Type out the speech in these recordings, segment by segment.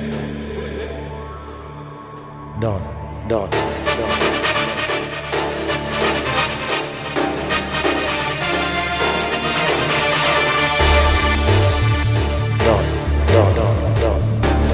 Dawn, dawn, dawn. Dawn, dawn, dawn, dawn.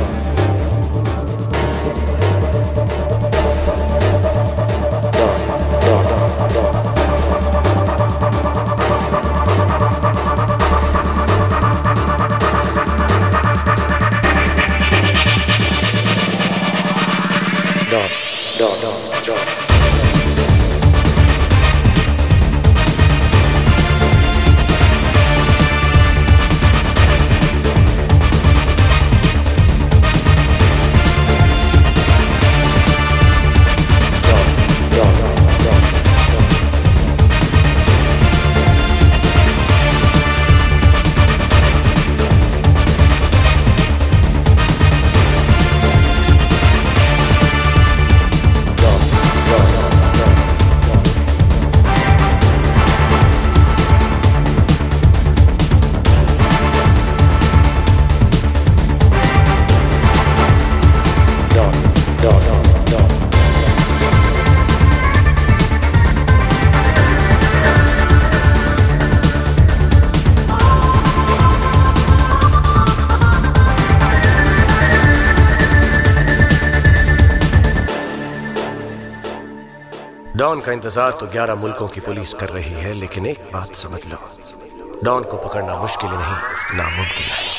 Don का इंतजार तो 11 मुल्कों की पुलिस कर रही है, लेकिन एक बात समझ लो, डॉन को पकड़ना मुश्किल नहीं, नामुमकिन है।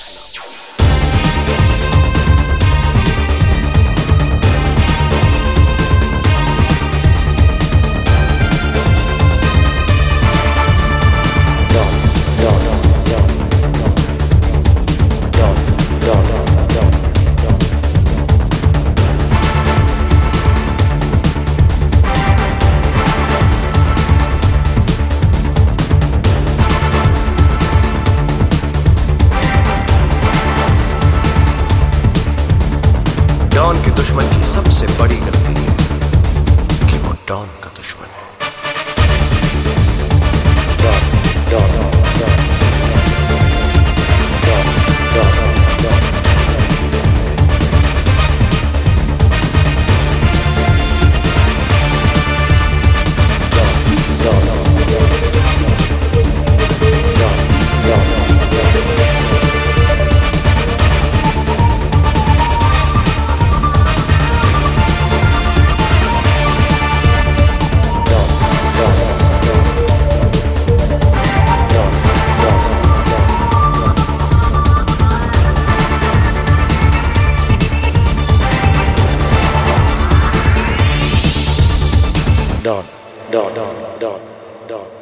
डॉन के दुश्मन की सबसे बड़ी गलती है कि वो डॉन का दुश्मन है। Dawn, dawn, dawn, dawn, dawn.